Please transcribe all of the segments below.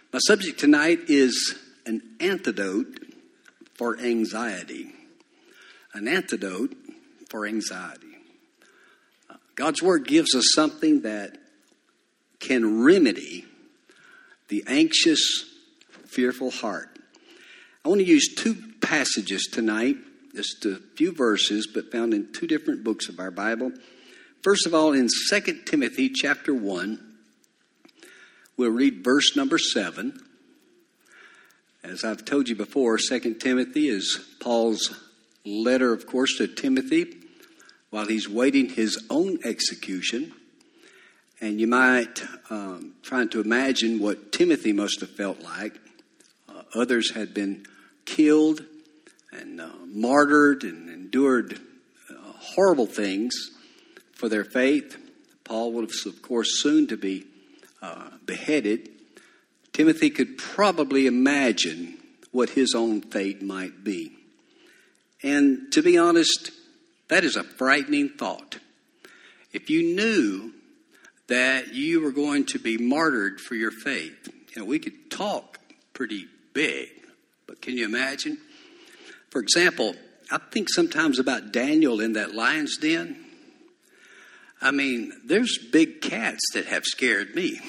My subject tonight is an antidote for anxiety. An antidote for anxiety. God's Word gives us something that can remedy the anxious, fearful heart. I want to use two passages tonight, just a few verses, but found in two different books of our Bible. First of all, in 2 Timothy chapter 1, we'll read verse number 7. As I've told you before, 2 Timothy is Paul's letter, of course, to Timothy while he's waiting his own execution. And you might trying to imagine what Timothy must have felt like. Others had been killed and martyred and endured horrible things for their faith. Paul was, of course, soon to be beheaded. Timothy could probably imagine what his own fate might be. And to be honest, that is a frightening thought. If you knew that you were going to be martyred for your faith, we could talk pretty big, but can you imagine? For example, I think sometimes about Daniel in that lion's den. I mean, there's big cats that have scared me.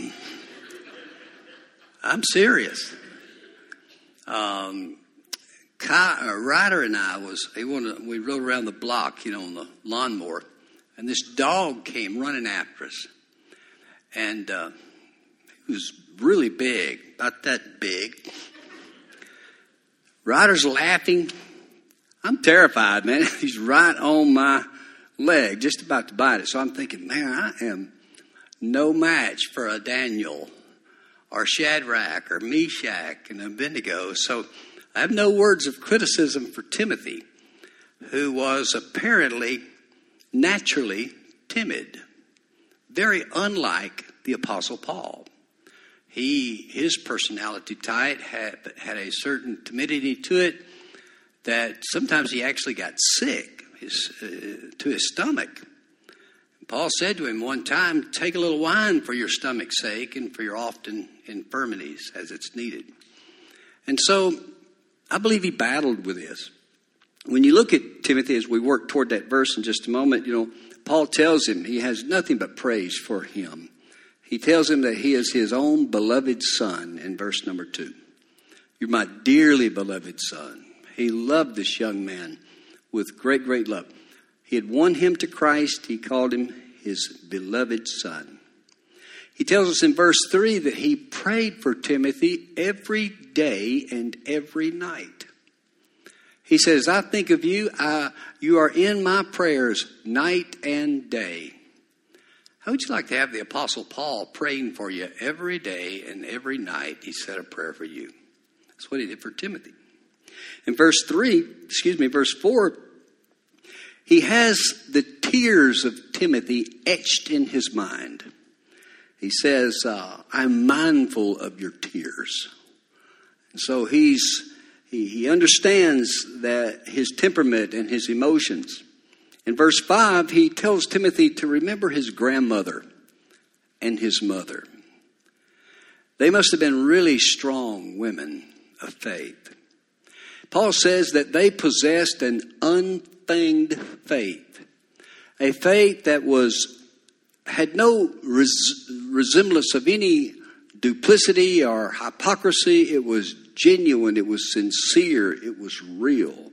I'm serious. Ryder and I we rode around the block, on the lawnmower, and this dog came running after us. And he was really big, about that big. Ryder's laughing. I'm terrified, man. He's right on my leg, just about to bite it. So I'm thinking, man, I am no match for a Daniel or Shadrach or Meshach and Abednego. So I have no words of criticism for Timothy, who was apparently naturally timid, very unlike the Apostle Paul. His personality type had a certain timidity to it that sometimes he actually got sick to his stomach. Paul said to him one time, take a little wine for your stomach's sake and for your often infirmities as it's needed. And so I believe he battled with this. When you look at Timothy, as we work toward that verse in just a moment, Paul tells him he has nothing but praise for him. He tells him that he is his own beloved son in verse number 2. You're my dearly beloved son. He loved this young man with great, great love. He had won him to Christ. He called him his beloved son. He tells us in verse 3 that he prayed for Timothy every day and every night. He says, I think of you. You are in my prayers night and day. How would you like to have the Apostle Paul praying for you every day and every night? He said a prayer for you. That's what he did for Timothy. In verse 4, he has the tears of Timothy etched in his mind. He says, I'm mindful of your tears. And so he understands that his temperament and his emotions. In verse 5, he tells Timothy to remember his grandmother and his mother. They must have been really strong women of faith. Paul says that they possessed an unfeigned faith, a faith that had no resemblance of any duplicity or hypocrisy. It was genuine. It was sincere. It was real.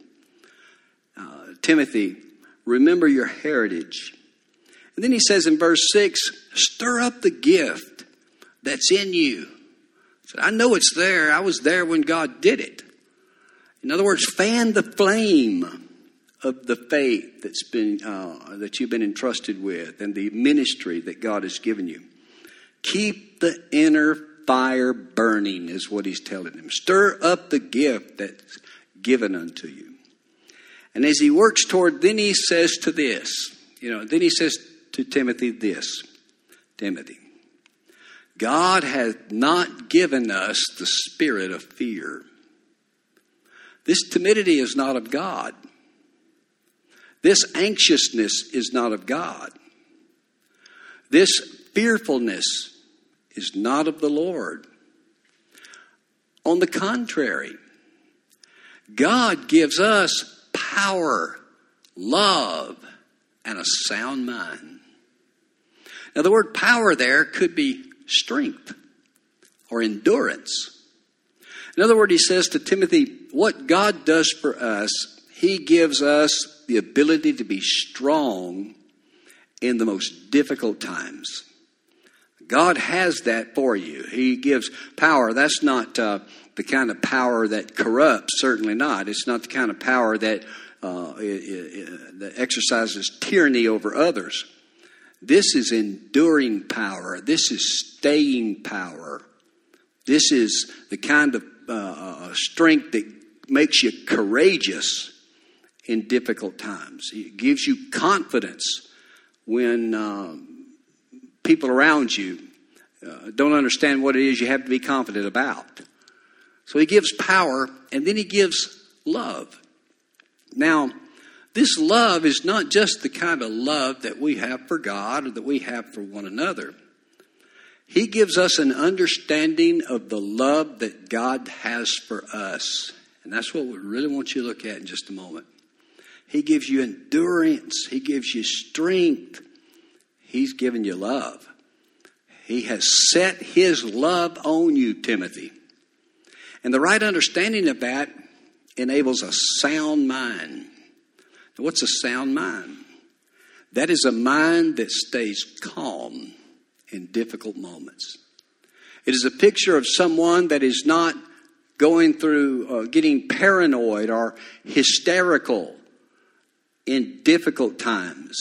Timothy, remember your heritage. And then he says in verse 6, stir up the gift that's in you. So I know it's there. I was there when God did it. In other words, fan the flame of the faith that you've been entrusted with and the ministry that God has given you. Keep the inner fire burning is what he's telling him. Stir up the gift that's given unto you. And as he works toward, then he says to Timothy this, Timothy, God has not given us the spirit of fear. This timidity is not of God. This anxiousness is not of God. This fearfulness is not of the Lord. On the contrary, God gives us power, love, and a sound mind. Now, the word power there could be strength or endurance. In other words, he says to Timothy, what God does for us, he gives us the ability to be strong in the most difficult times. God has that for you. He gives power. That's not the kind of power that corrupts, certainly not. It's not the kind of power that exercises tyranny over others. This is enduring power. This is staying power. This is the kind of strength that makes you courageous in difficult times. It gives you confidence when people around you don't understand what it is you have to be confident about. So he gives power, and then he gives love. Now, this love is not just the kind of love that we have for God or that we have for one another. He gives us an understanding of the love that God has for us. And that's what we really want you to look at in just a moment. He gives you endurance. He gives you strength. He's given you love. He has set his love on you, Timothy. And the right understanding of that enables a sound mind. Now, what's a sound mind? That is a mind that stays calm in difficult moments. It is a picture of someone that is not going through getting paranoid or hysterical in difficult times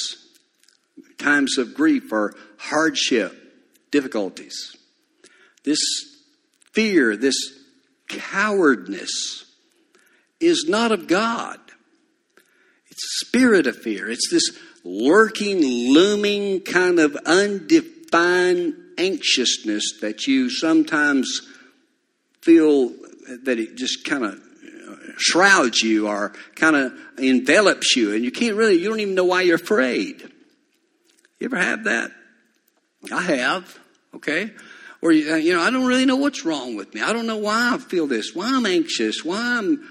of grief or hardship, difficulties. This fear, this cowardness is not of God. It's a spirit of fear. It's this lurking, looming kind of undefined anxiousness that you sometimes feel that it just kind of shrouds you or kind of envelops you, and you don't even know why you're afraid. You ever have that? I have, okay? Or, I don't really know what's wrong with me. I don't know why I feel this, why I'm anxious, why I'm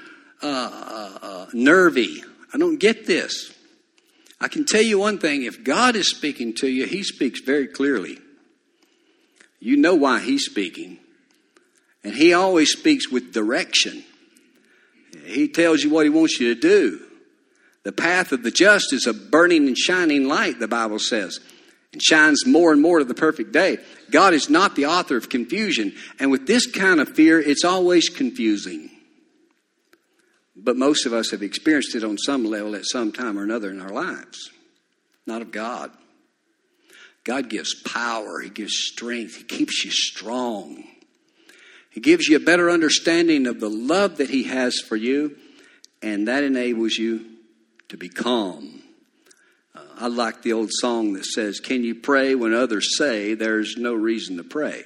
nervy. I don't get this. I can tell you one thing. If God is speaking to you, he speaks very clearly. You know why he's speaking. And he always speaks with direction. He tells you what he wants you to do. The path of the just is a burning and shining light, the Bible says, and shines more and more to the perfect day. God is not the author of confusion. And with this kind of fear, it's always confusing. But most of us have experienced it on some level at some time or another in our lives. Not of God. God gives power. He gives strength. He keeps you strong. He gives you a better understanding of the love that he has for you, and that enables you to be calm. I like the old song that says, can you pray when others say there's no reason to pray?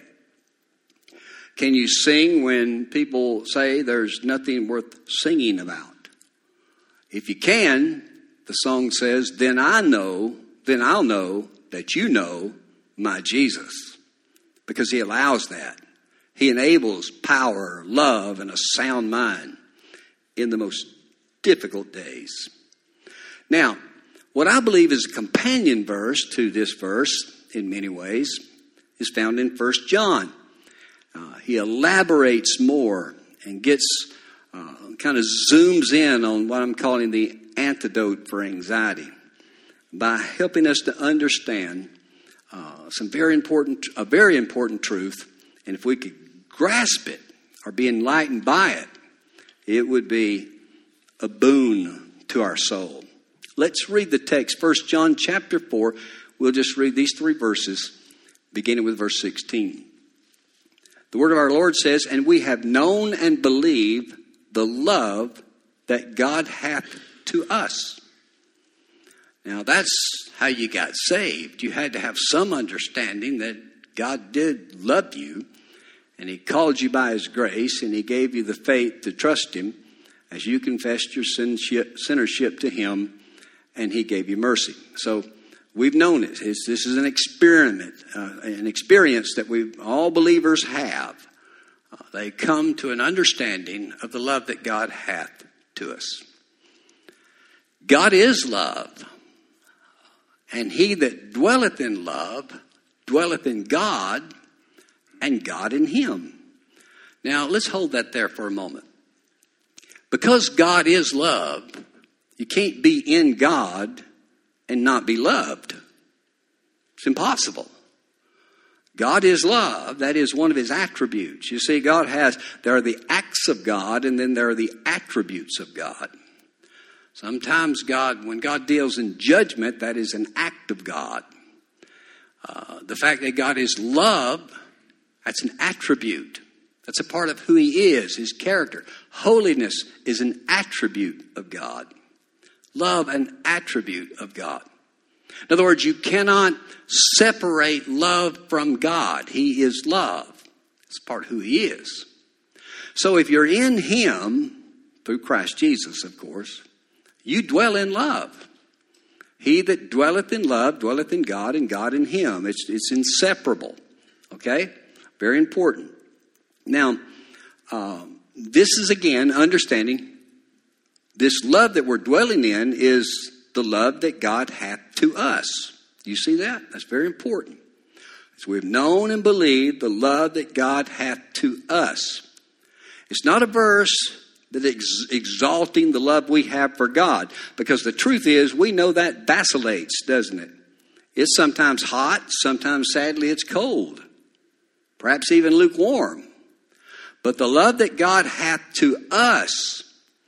Can you sing when people say there's nothing worth singing about? If you can, the song says, then I'll know that you know my Jesus. Because he allows that. He enables power, love, and a sound mind in the most difficult days. Now, what I believe is a companion verse to this verse, in many ways, is found in 1 John. He elaborates more and gets kind of zooms in on what I'm calling the antidote for anxiety by helping us to understand a very important truth. And if we could grasp it or be enlightened by it, it would be a boon to our soul. Let's read the text. 1 John chapter 4. We'll just read these 3 verses, beginning with verse 16. The word of our Lord says, and we have known and believed the love that God hath to us. Now that's how you got saved. You had to have some understanding that God did love you, and he called you by his grace, and he gave you the faith to trust him as you confessed your sinnership to him, and he gave you mercy. So we've known it. This is an experience that all believers have. They come to an understanding of the love that God hath to us. God is love, and he that dwelleth in love dwelleth in God, and God in him. Now, let's hold that there for a moment. Because God is love, you can't be in God and not be loved. It's impossible. God is love. That is one of his attributes. You see, there are the acts of God, and then there are the attributes of God. Sometimes when God deals in judgment, that is an act of God. The fact that God is love, that's an attribute. That's a part of who he is, his character. Holiness is an attribute of God. Love, an attribute of God. In other words, you cannot separate love from God. He is love. It's part of who he is. So if you're in him, through Christ Jesus, of course, you dwell in love. He that dwelleth in love dwelleth in God, and God in him. It's inseparable. Okay? Very important. Now, this is again understanding this love that we're dwelling in is the love that God hath to us. You see that? That's very important. As we've known and believed the love that God hath to us. It's not a verse that exalting the love we have for God. Because the truth is, we know that vacillates, doesn't it? It's sometimes hot, sometimes sadly it's cold. Perhaps even lukewarm. But the love that God hath to us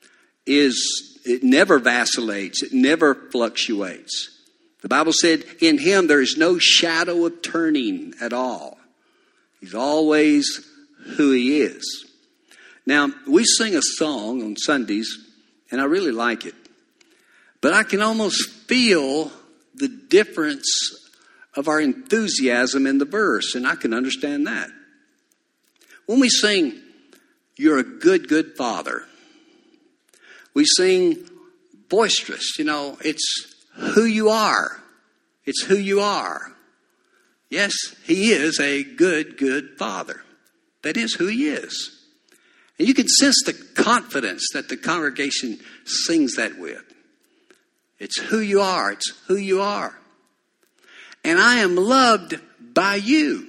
it never vacillates. It never fluctuates. The Bible said, in him there is no shadow of turning at all. He's always who he is. Now, we sing a song on Sundays, and I really like it. But I can almost feel the difference of our enthusiasm in the verse, and I can understand that. When we sing, you're a good, good father, we sing boisterous. It's who you are. It's who you are. Yes, he is a good, good father. That is who he is. And you can sense the confidence that the congregation sings that with. It's who you are. It's who you are. And I am loved by you.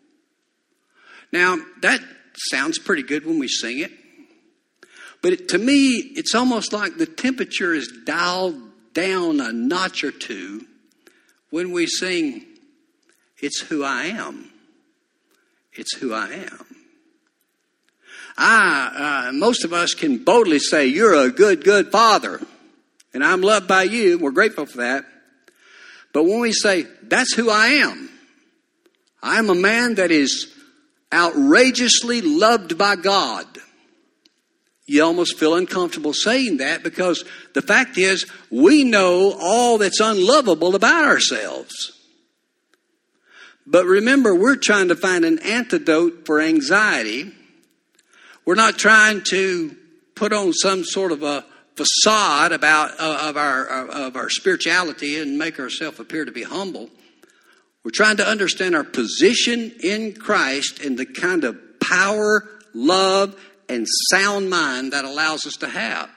Now, that sounds pretty good when we sing it. But to me, it's almost like the temperature is dialed down a notch or two when we sing, it's who I am. It's who I am. Most of us can boldly say, you're a good, good father. And I'm loved by you. We're grateful for that. But when we say, that's who I am. I'm a man that is outrageously loved by God. You almost feel uncomfortable saying that because the fact is we know all that's unlovable about ourselves. But remember, we're trying to find an antidote for anxiety. We're not trying to put on some sort of a facade of our spirituality and make ourselves appear to be humble. We're trying to understand our position in Christ and the kind of power, love, and sound mind that allows us to have.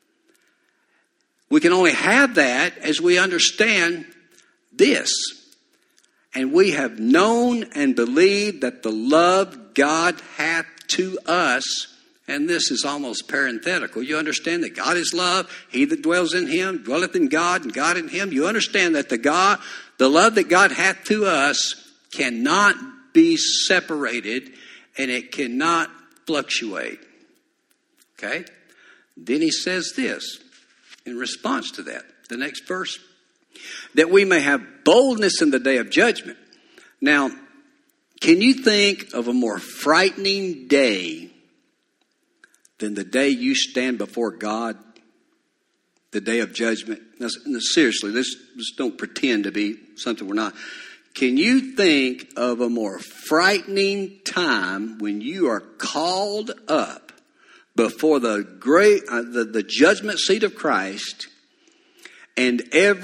We can only have that as we understand this. And we have known and believed that the love God hath to us, and this is almost parenthetical. You understand that God is love. He that dwells in him dwelleth in God, and God in him. You understand that the love that God hath to us cannot be separated, and it cannot fluctuate. Okay? Then he says this in response to that. The next verse. That we may have boldness in the day of judgment. Now, can you think of a more frightening day than the day you stand before God? The day of judgment. Now, seriously, let's don't pretend to be something we're not. Can you think of a more frightening time when you are called up before the judgment seat of Christ, and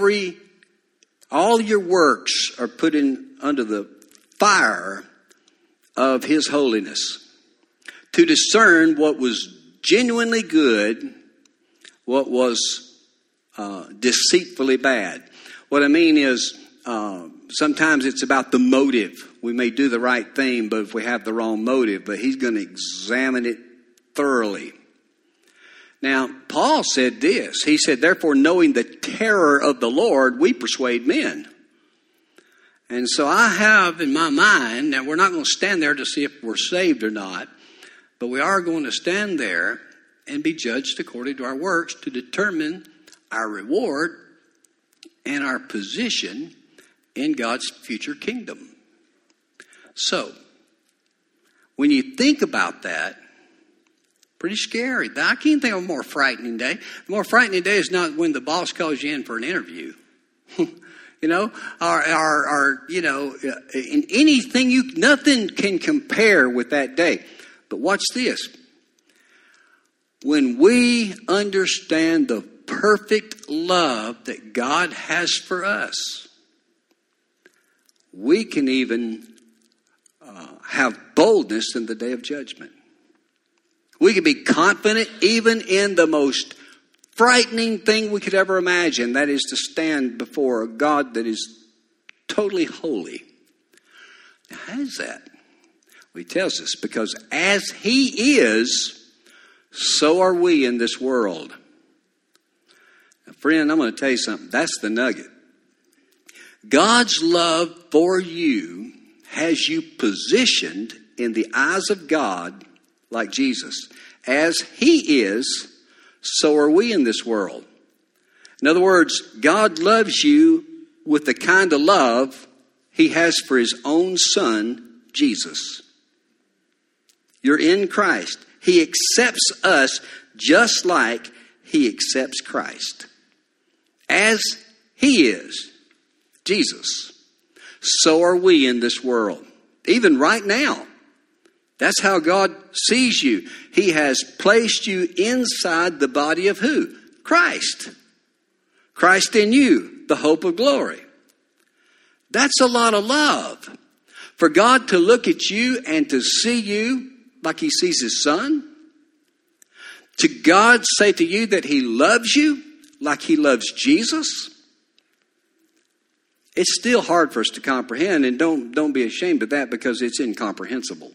all your works are put in under the fire of his holiness? to discern what was genuinely good, what was deceitfully bad. What I mean is, sometimes it's about the motive. We may do the right thing, but if we have the wrong motive, but he's going to examine it thoroughly. Now, Paul said this. He said, therefore, knowing the terror of the Lord, we persuade men. And so I have in my mind, now we're not going to stand there to see if we're saved or not, but we are going to stand there and be judged according to our works to determine our reward and our position in God's future kingdom. So, when you think about that, pretty scary. I can't think of a more frightening day. The more frightening day is not when the boss calls you in for an interview. You know, or you know, in anything, nothing can compare with that day. But watch this. When we understand the perfect love that God has for us, we can even have boldness in the day of judgment. We can be confident even in the most frightening thing we could ever imagine. That is to stand before a God that is totally holy. Now, how is that? Well, he tells us, because as he is, so are we in this world. Now, friend, I'm going to tell you something. That's the nugget. God's love for you has you positioned in the eyes of God like Jesus. As he is, so are we in this world. In other words, God loves you with the kind of love he has for his own son, Jesus. You're in Christ. He accepts us just like he accepts Christ. As he is, Jesus, so are we in this world. Even right now. That's how God sees you. He has placed you inside the body of who? Christ. Christ in you, the hope of glory. That's a lot of love. For God to look at you and to see you like he sees his son. To God say to you that he loves you like he loves Jesus. It's still hard for us to comprehend, and don't be ashamed of that, because it's incomprehensible.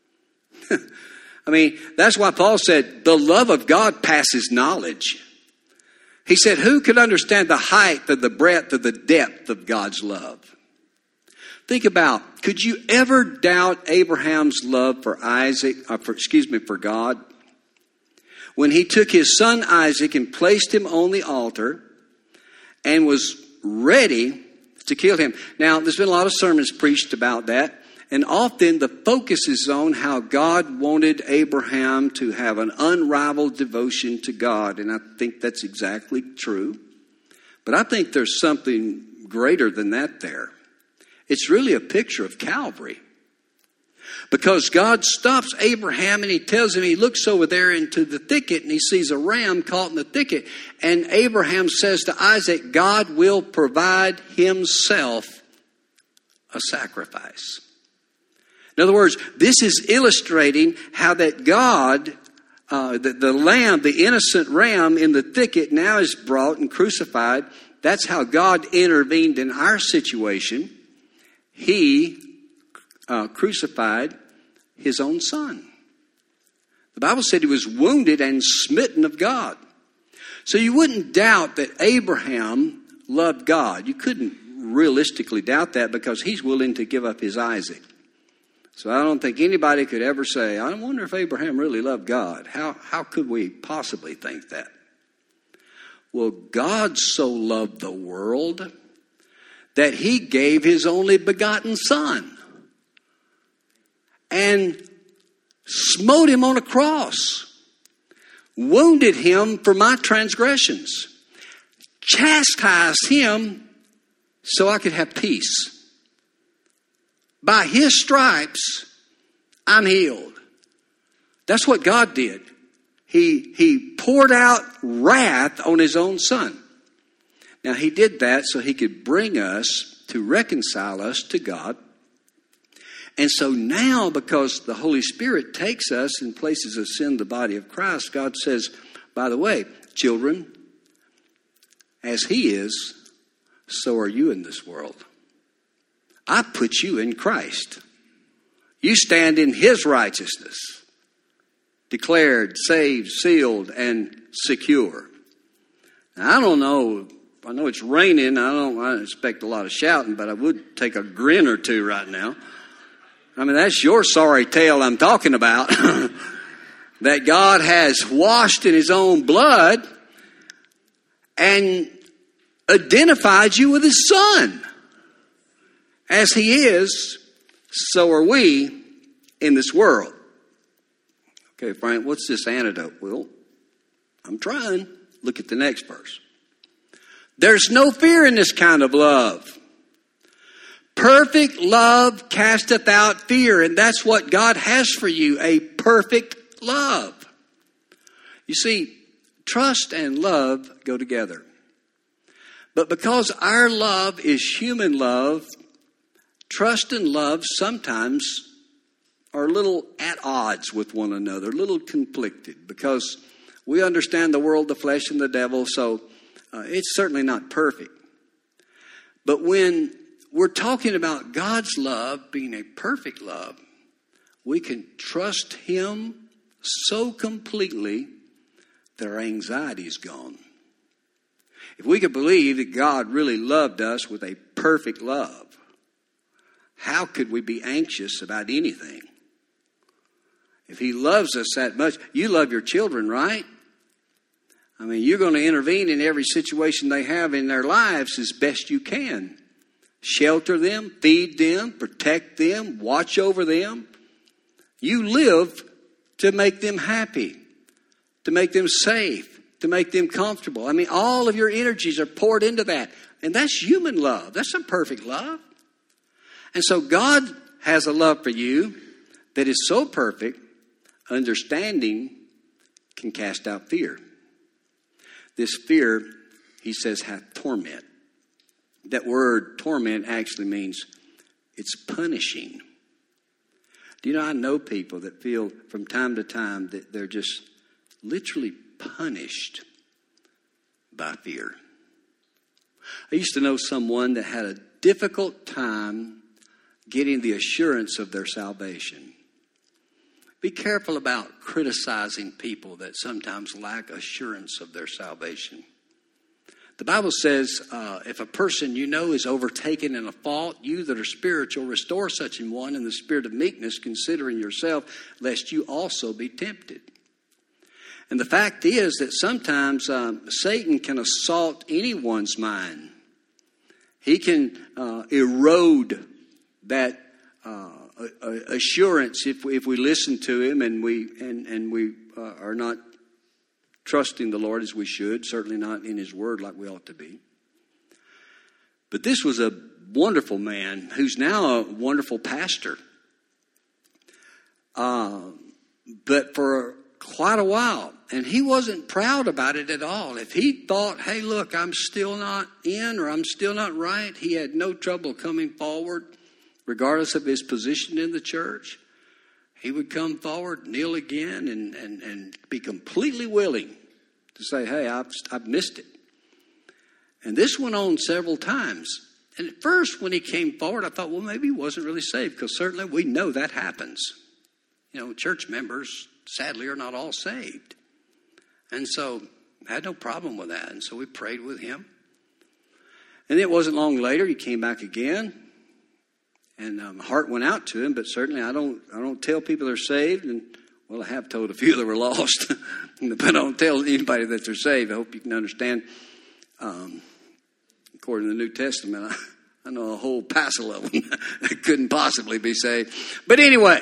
I mean, that's why Paul said, the love of God passes knowledge. He said, who could understand the height of the breadth of the depth of God's love? Think about, could you ever doubt Abraham's love for for God? When he took his son Isaac and placed him on the altar and was ready to kill him. Now, there's been a lot of sermons preached about that. And often the focus is on how God wanted Abraham to have an unrivaled devotion to God. And I think that's exactly true. But I think there's something greater than that there. It's really a picture of Calvary. Because God stops Abraham and he tells him, he looks over there into the thicket and he sees a ram caught in the thicket. And Abraham says to Isaac, God will provide himself a sacrifice. In other words, this is illustrating how that God, the lamb, the innocent ram in the thicket now is brought and crucified. That's how God intervened in our situation. He crucified his own son. The Bible said he was wounded and smitten of God. So you wouldn't doubt that Abraham loved God. You couldn't realistically doubt that, because he's willing to give up his Isaac. So I don't think anybody could ever say, I wonder if Abraham really loved God. How could we possibly think that? Well, God so loved the world that he gave his only begotten son and smote him on a cross, wounded him for my transgressions, chastised him so I could have peace. By his stripes, I'm healed. That's what God did. He poured out wrath on his own son. Now, he did that so he could bring us to reconcile us to God. And so now, because the Holy Spirit takes us and places us in the body of Christ, God says, by the way, children, as He is, so are you in this world. I put you in Christ. You stand in His righteousness, declared, saved, sealed, and secure. Now, I don't know. I know it's raining. I don't expect a lot of shouting, but I would take a grin or two right now. I mean, that's your sorry tale I'm talking about. That God has washed in His own blood and identified you with His Son. As He is, so are we in this world. Okay, Frank, what's this antidote? Well, I'm trying. Look at the next verse. There's no fear in this kind of love. Perfect love casteth out fear. And that's what God has for you, a perfect love. You see, trust and love go together. But because our love is human love, trust and love sometimes are a little at odds with one another, a little conflicted, because we understand the world, the flesh, and the devil, so it's certainly not perfect. But when we're talking about God's love being a perfect love, we can trust Him so completely that our anxiety is gone. If we could believe that God really loved us with a perfect love, how could we be anxious about anything? If He loves us that much, you love your children, right? I mean, you're going to intervene in every situation they have in their lives as best you can. Shelter them, feed them, protect them, watch over them. You live to make them happy, to make them safe, to make them comfortable. I mean, all of your energies are poured into that. And that's human love. That's not perfect love. And so God has a love for you that is so perfect, understanding can cast out fear. This fear, He says, hath torment. That word torment actually means it's punishing. Do you know, I know people that feel from time to time that they're just literally punished by fear. I used to know someone that had a difficult time getting the assurance of their salvation. Be careful about criticizing people that sometimes lack assurance of their salvation. The Bible says, if a person you know is overtaken in a fault, you that are spiritual, restore such an one in the spirit of meekness, considering yourself, lest you also be tempted. And the fact is that sometimes Satan can assault anyone's mind. He can erode that assurance if we listen to him and we are not trusting the Lord as we should, certainly not in His Word like we ought to be. But this was a wonderful man who's now a wonderful pastor. But for quite a while, and he wasn't proud about it at all. If he thought, hey, look, I'm still not in or I'm still not right, he had no trouble coming forward, regardless of his position in the church. He would come forward, kneel again, and be completely willing to say, hey, I've missed it. And this went on several times. And at first, when he came forward, I thought, well, maybe he wasn't really saved, because certainly we know that happens. You know, church members, sadly, are not all saved. And so I had no problem with that. And so we prayed with him. And it wasn't long later, he came back again. And my heart went out to him, but certainly I don't tell people they're saved. And, well, I have told a few that were lost, but I don't tell anybody that they're saved. I hope you can understand. According to the New Testament, I know a whole passel of them that couldn't possibly be saved. But anyway,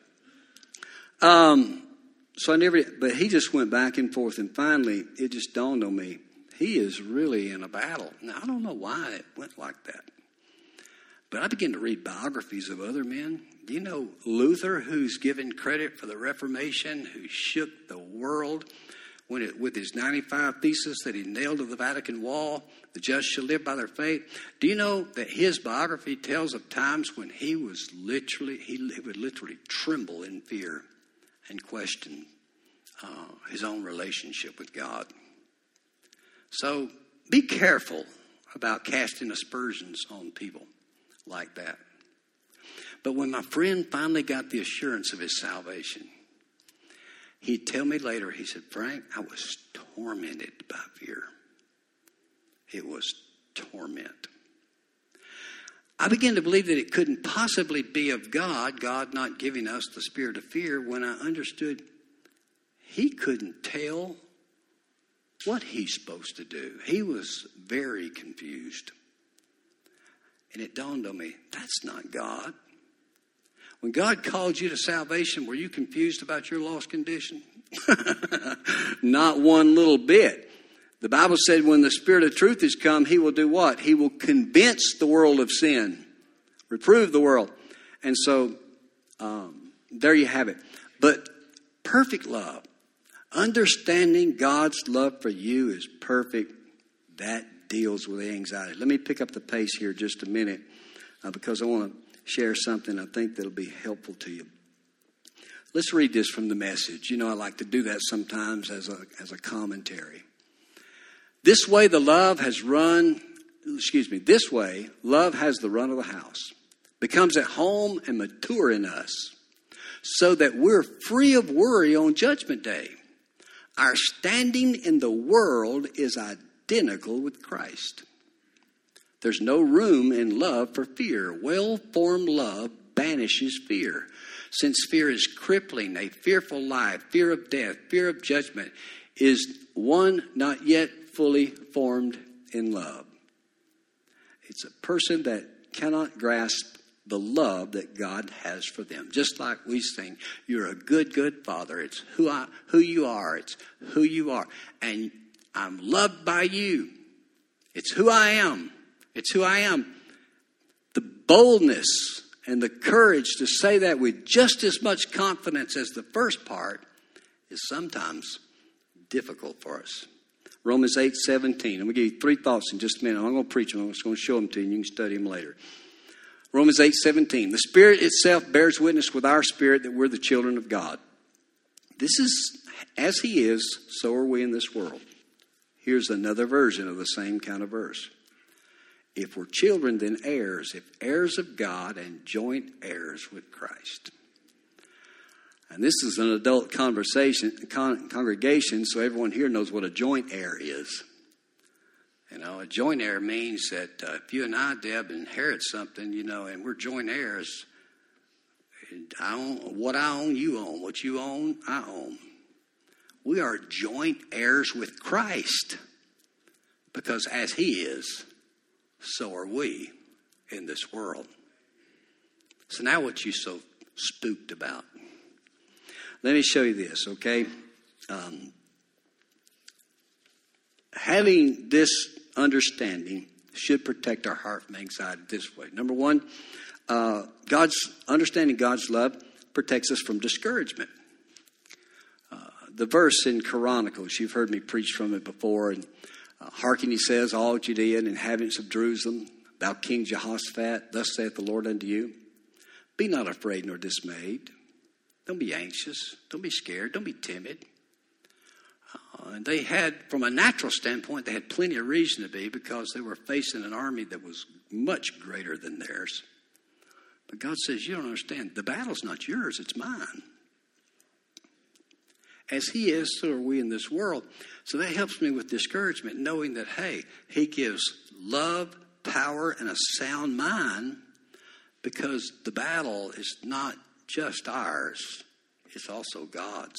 but he just went back and forth, and finally it just dawned on me, he is really in a battle. Now, I don't know why it went like that. But I began to read biographies of other men. Do you know Luther, who's given credit for the Reformation, who shook the world? with his 95 Theses that he nailed to the Vatican wall, the just shall live by their faith. Do you know that his biography tells of times when he would literally tremble in fear and question his own relationship with God? So be careful about casting aspersions on people like that. But when my friend finally got the assurance of his salvation, he'd tell me later, he said, Frank, I was tormented by fear. It was torment. I began to believe that it couldn't possibly be of God, God not giving us the spirit of fear, when I understood he couldn't tell what he's supposed to do. He was very confused. And it dawned on me, that's not God. When God called you to salvation, were you confused about your lost condition? Not one little bit. The Bible said when the Spirit of truth is come, he will do what? He will convince the world of sin, reprove the world. And so there you have it. But perfect love, understanding God's love for you is perfect. That deals with anxiety. Let me pick up the pace here just a minute because I want to share something I think that'll be helpful to you. Let's read this from the Message. You know, I like to do that sometimes as a commentary. This way love has the run of the house, becomes at home and mature in us, so that we're free of worry on Judgment Day. Our standing in the world is identical with Christ. There's no room in love for fear. Well-formed love banishes fear. Since fear is crippling, a fearful life, fear of death, fear of judgment, is one not yet fully formed in love. It's a person that cannot grasp the love that God has for them. Just like we sing, you're a good, good Father. It's who you are. It's who you are. And I'm loved by you. It's who I am. It's who I am. The boldness and the courage to say that with just as much confidence as the first part is sometimes difficult for us. Romans 8:17. I'm going to give you 3 thoughts in just a minute. I'm not going to preach them. I'm just going to show them to you and you can study them later. Romans 8:17. The Spirit itself bears witness with our spirit that we're the children of God. This is, as He is, so are we in this world. Here's another version of the same kind of verse. If we're children, then heirs, if heirs of God and joint heirs with Christ. And this is an adult congregation, so everyone here knows what a joint heir is. You know, a joint heir means that if you and I, Deb, inherit something, you know, and we're joint heirs, I own what I own, you own. What you own, I own. We are joint heirs with Christ because as He is, so are we in this world. So now what you so spooked about? Let me show you this, okay? Having this understanding should protect our heart from anxiety this way. Number one, understanding God's love protects us from discouragement. The verse in Chronicles, you've heard me preach from it before, and hearken, he says, all Judea and inhabitants of Jerusalem, thou King Jehoshaphat, thus saith the Lord unto you, be not afraid nor dismayed. Don't be anxious. Don't be scared. Don't be timid. And they had, from a natural standpoint, they had plenty of reason to be because they were facing an army that was much greater than theirs. But God says, you don't understand. The battle's not yours. It's mine. As He is, so are we in this world. So that helps me with discouragement, knowing that, hey, He gives love, power, and a sound mind because the battle is not just ours. It's also God's.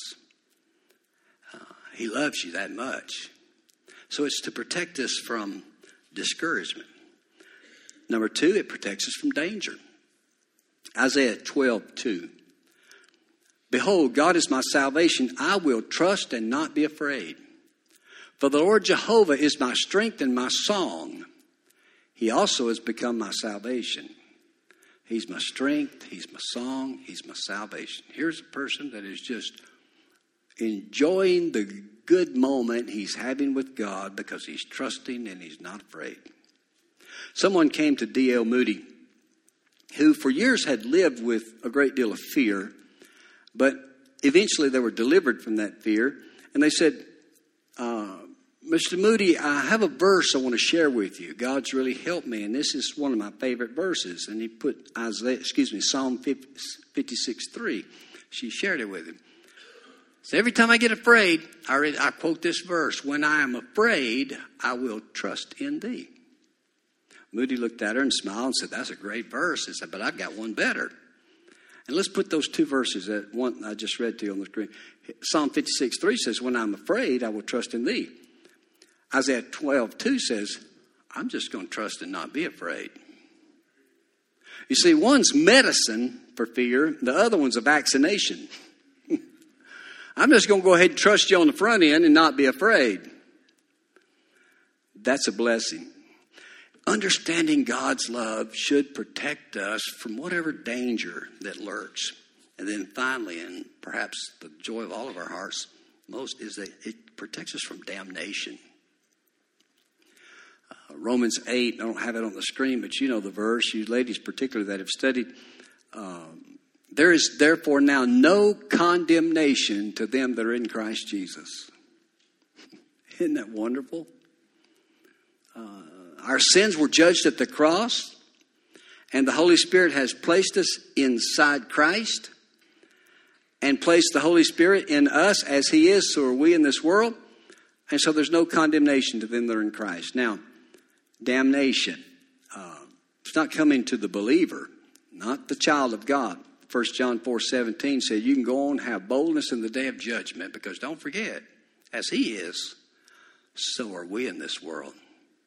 He loves you that much. So it's to protect us from discouragement. Number 2, it protects us from danger. Isaiah 12:2. Behold, God is my salvation. I will trust and not be afraid. For the Lord Jehovah is my strength and my song. He also has become my salvation. He's my strength. He's my song. He's my salvation. Here's a person that is just enjoying the good moment he's having with God because he's trusting and he's not afraid. Someone came to D.L. Moody, who for years had lived with a great deal of fear, but eventually they were delivered from that fear. And they said, Mr. Moody, I have a verse I want to share with you. God's really helped me, and this is one of my favorite verses. And he put Psalm 56:3. She shared it with him. So every time I get afraid, I quote this verse. When I am afraid, I will trust in thee. Moody looked at her and smiled and said, that's a great verse. He said, but I've got one better. And let's put those two verses that one I just read to you on the screen. Psalm 56:3 says, when I'm afraid, I will trust in thee. Isaiah 12:2 says, I'm just going to trust and not be afraid. You see, one's medicine for fear, the other one's a vaccination. I'm just going to go ahead and trust you on the front end and not be afraid. That's a blessing. Understanding God's love should protect us from whatever danger that lurks. And then finally, and perhaps the joy of all of our hearts most, is that it protects us from damnation. Romans 8, I don't have it on the screen, but you know the verse, you ladies particularly that have studied. There is therefore now no condemnation to them that are in Christ Jesus. Isn't that wonderful? Our sins were judged at the cross, and the Holy Spirit has placed us inside Christ and placed the Holy Spirit in us as He is, so are we in this world. And so there's no condemnation to them that are in Christ. Now, damnation. It's not coming to the believer, not the child of God. 1 John 4:17 said, you can go on and have boldness in the day of judgment, because don't forget, as He is, so are we in this world.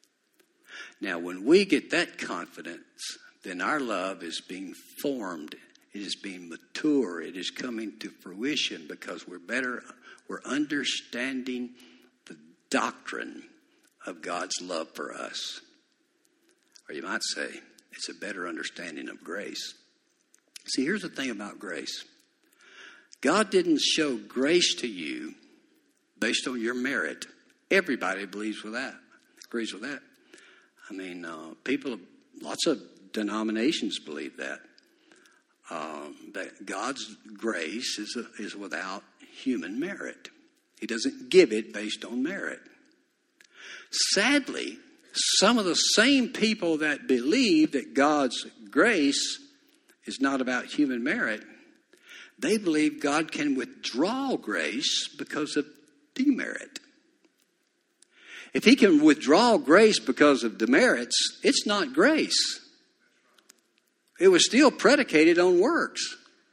Now, when we get that confidence, then our love is being formed. It is being mature. It is coming to fruition because we're understanding the doctrine of God's love for us. Or you might say, it's a better understanding of grace. See, here's the thing about grace. God didn't show grace to you based on your merit. Everybody believes with that, agrees with that. I mean, lots of denominations believe that. That God's grace is without human merit. He doesn't give it based on merit. Sadly, some of the same people that believe that God's grace is not about human merit, they believe God can withdraw grace because of demerit. If He can withdraw grace because of demerits, it's not grace. It was still predicated on works.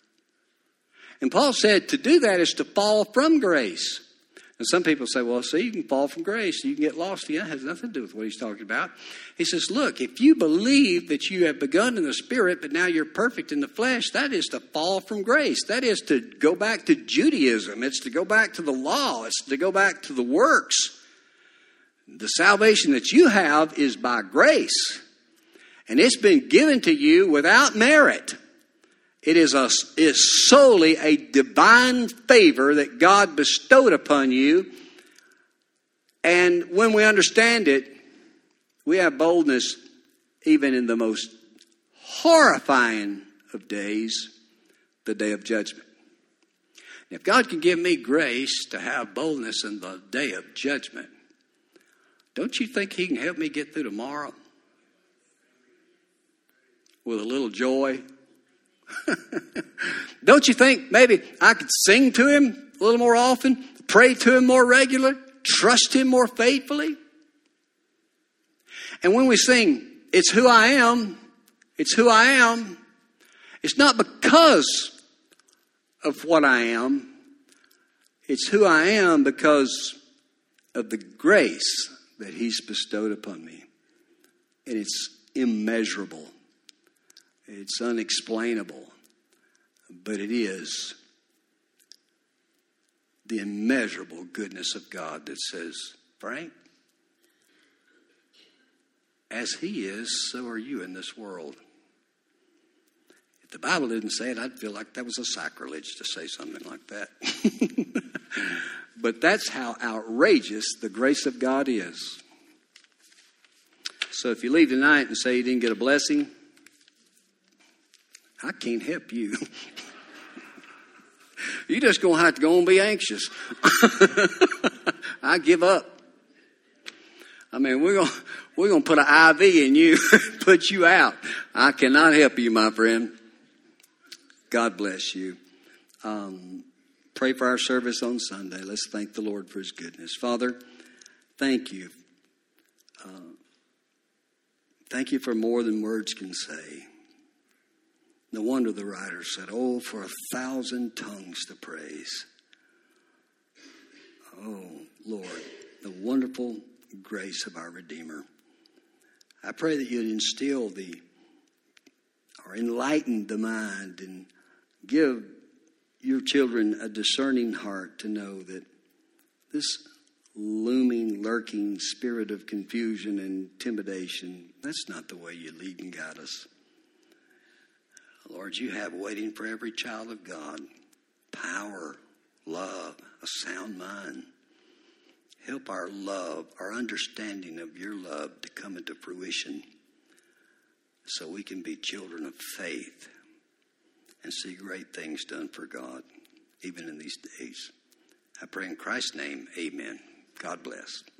And Paul said to do that is to fall from grace. And some people say, well, see, you can fall from grace. You can get lost. Yeah, it has nothing to do with what he's talking about. He says, look, if you believe that you have begun in the Spirit, but now you're perfect in the flesh, that is to fall from grace. That is to go back to Judaism. It's to go back to the law. It's to go back to the works. The salvation that you have is by grace. And it's been given to you without merit. It is solely a divine favor that God bestowed upon you. And when we understand it, we have boldness even in the most horrifying of days, the day of judgment. If God can give me grace to have boldness in the day of judgment, don't you think He can help me get through tomorrow with a little joy? Don't you think maybe I could sing to Him a little more often, pray to Him more regular, trust Him more faithfully? And when we sing, it's who I am, it's who I am, it's not because of what I am, it's who I am because of the grace that He's bestowed upon me. And it's immeasurable. It's unexplainable. But it is the immeasurable goodness of God that says, Frank, as He is, so are you in this world. If the Bible didn't say it, I'd feel like that was a sacrilege to say something like that. But that's how outrageous the grace of God is. So if you leave tonight and say you didn't get a blessing, I can't help you. You're just going to have to go and be anxious. I give up. I mean, we're going to put an IV in you, put you out. I cannot help you, my friend. God bless you. Pray for our service on Sunday. Let's thank the Lord for his goodness. Father, thank you. Thank you for more than words can say. No wonder the writer said, oh, for 1,000 tongues to praise. Oh, Lord, the wonderful grace of our Redeemer. I pray that you'd instill or enlighten the mind and give your children a discerning heart to know that this looming, lurking spirit of confusion and intimidation, that's not the way you lead and guide us. Lord, you have waiting for every child of God power, love, a sound mind. Help our love, our understanding of your love to come into fruition so we can be children of faith and see great things done for God, even in these days. I pray in Christ's name, amen. God bless.